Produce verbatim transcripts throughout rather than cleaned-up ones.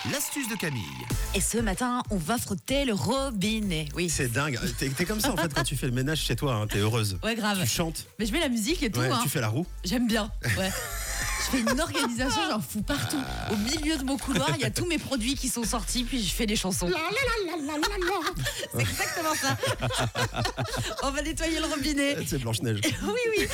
L'astuce de Camille. Et ce matin, on va frotter le robinet. Oui. C'est dingue. T'es, t'es comme ça en fait quand tu fais le ménage chez toi. Hein. T'es heureuse. Ouais, grave. Tu chantes. Mais je mets la musique et tout. Ouais, hein. Tu fais la roue. J'aime bien. Ouais. Je fais une organisation, j'en fous partout. Au milieu de mon couloir, il y a tous mes produits qui sont sortis, puis je fais des chansons. C'est exactement ça. On va nettoyer le robinet. C'est Blanche-Neige. Oui, oui.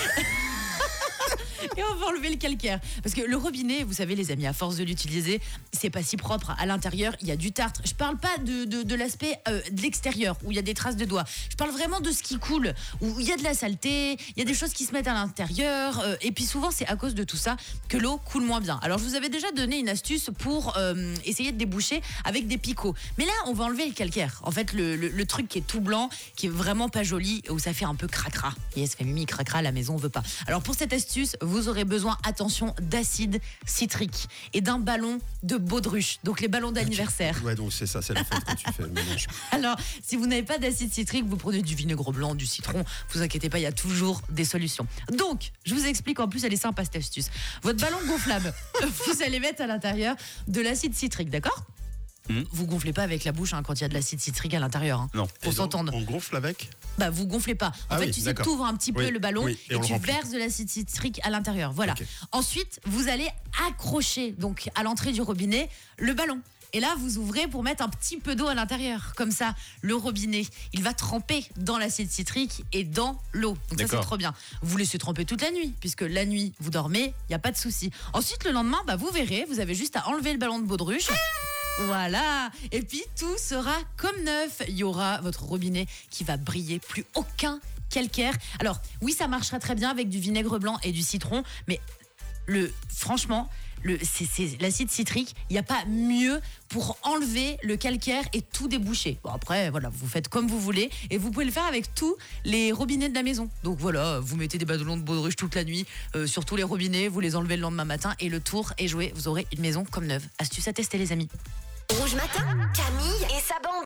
Et on va enlever le calcaire. Parce que le robinet, vous savez les amis, à force de l'utiliser, c'est pas si propre. À l'intérieur, il y a du tartre. Je parle pas de, de, de l'aspect euh, de l'extérieur, où il y a des traces de doigts. Je parle vraiment de ce qui coule, où il y a de la saleté, il y a des choses qui se mettent à l'intérieur. Euh, et puis souvent, c'est à cause de tout ça que l'eau coule moins bien. Alors je vous avais déjà donné une astuce pour euh, essayer de déboucher avec des picots. Mais là, on va enlever le calcaire. En fait, le, le, le truc qui est tout blanc, qui est vraiment pas joli, où ça fait un peu cracra. Et ça fait mimi cracra, à la maison, on veut pas. Alors pour cette astuce, vous aurez besoin, attention, d'acide citrique et d'un ballon de baudruche. Donc les ballons d'anniversaire. Ouais, donc c'est ça, c'est la fête quand tu fais le ménage. Alors, si vous n'avez pas d'acide citrique, vous prenez du vinaigre blanc, du citron. Vous inquiétez pas, il y a toujours des solutions. Donc, je vous explique, en plus, elle est sympa cette astuce. Votre ballon gonflable, vous allez mettre à l'intérieur de l'acide citrique, d'accord ? Mmh. Vous gonflez pas avec la bouche hein, quand il y a de l'acide citrique à l'intérieur. Hein, non. Pour s'entendre. On gonfle avec ? Bah vous gonflez pas. En ah fait, oui, tu sais, d'accord. tu ouvres un petit peu oui, le ballon oui, et, et tu remplit. verses de l'acide citrique à l'intérieur. Voilà. Okay. Ensuite, vous allez accrocher donc à l'entrée du robinet le ballon. Et là, vous ouvrez pour mettre un petit peu d'eau à l'intérieur. Comme ça, le robinet, il va tremper dans l'acide citrique et dans l'eau. Donc ça, c'est trop bien. Vous laissez tremper toute la nuit, puisque la nuit, vous dormez, il n'y a pas de souci. Ensuite, le lendemain, bah, vous verrez, vous avez juste à enlever le ballon de baudruche. Voilà. Et puis, tout sera comme neuf. Il y aura votre robinet qui va briller, plus aucun calcaire. Alors, oui, ça marchera très bien avec du vinaigre blanc et du citron, mais le, franchement... Le, c'est, c'est l'acide citrique, il n'y a pas mieux pour enlever le calcaire et tout déboucher. Bon après, voilà, vous faites comme vous voulez et vous pouvez le faire avec tous les robinets de la maison. Donc voilà, vous mettez des ballons de baudruche toute la nuit euh, sur tous les robinets, vous les enlevez le lendemain matin et le tour est joué. Vous aurez une maison comme neuve. Astuce à tester les amis. Rouge Matin, Camille et sa bande.